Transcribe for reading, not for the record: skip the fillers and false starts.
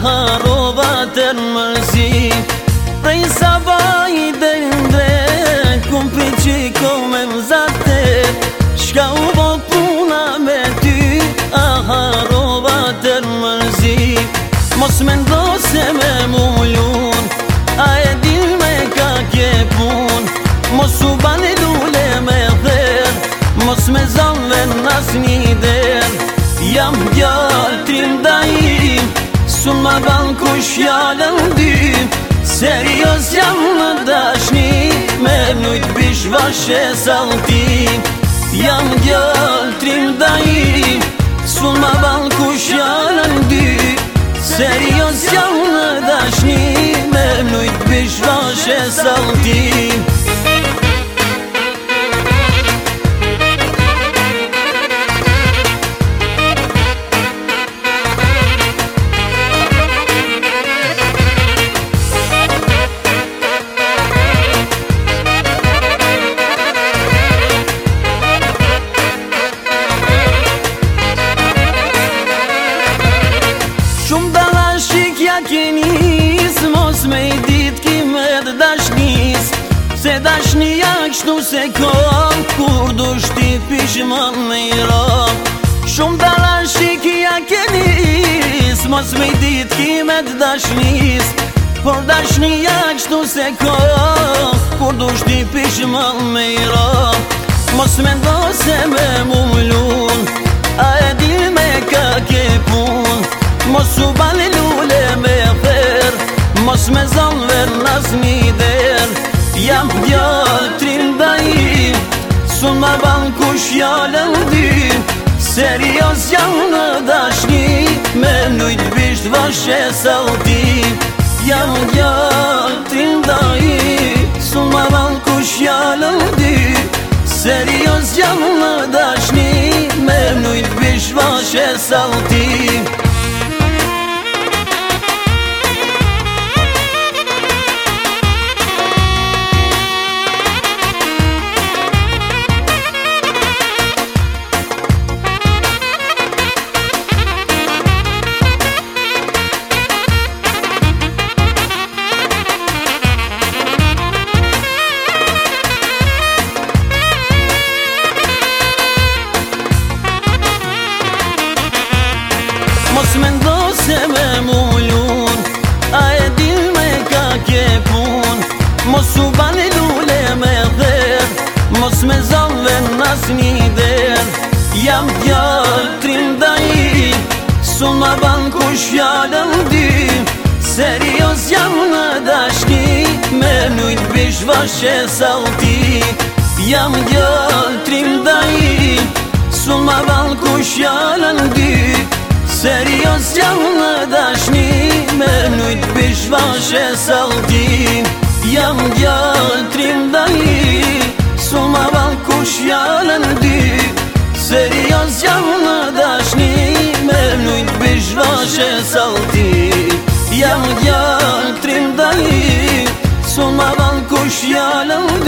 harova tërmërzi. Prej sabaj dhe ndret, kum priqiko me mzate, shka u bo puna me ty, harova tërmërzi. Mos me ndo se me mullun, a e din me ka kje pun. Mos u bani lule me dher, mos me zanve nas një der. Jam djall trim da im, sun ma ban kush jallën dy. Serios jam në dashni, me nujt bish vashe saltim. Jam djall trim da im, sun ma ban kush jallën dy. Serios jam në dashni, me nujt bish vashe saltim. Mos me I dit kime dhe dashnis, se dashnia kështu se kom, kur du shti pishman me I ram. Shumë dalashik ja kenis, mos me I dit kime dhe dashnis, por dashnia kështu se kom, kur du shti pishman me I ram. Mos me ndo se me mullun, a e di me ka ke pun. Mos u bali lule me ther, mos me zanver nas një der. Jam djall trim da im, sun ma ban kush jallën dy. Serios jam në dashni, me nujt bisht vashe saltim. Jam djall trim da im, sun ma ban kush jallën dy. Serios jam në dashni, me nujt bisht vashe saltim. Mos me ndo se me mullun, a e din me ka kje pun. Mos u bani lule me dher, mos me zanve nas një der. Jam djall trim da im, sun ma ban kush jallën dy. Serios jam në dashni, me nujt bish vashe saltim. Jam djall trim da im, sun ma ban kush jallën dy. Serios jam në dashni, me nujt bish vashe saltim. Jam djall trim da im, sun ma ban kush jallën dy. Serios jam në dashni, me nujt bish vashe saltim. Jam djall trim da im, sun ma ban kush jallën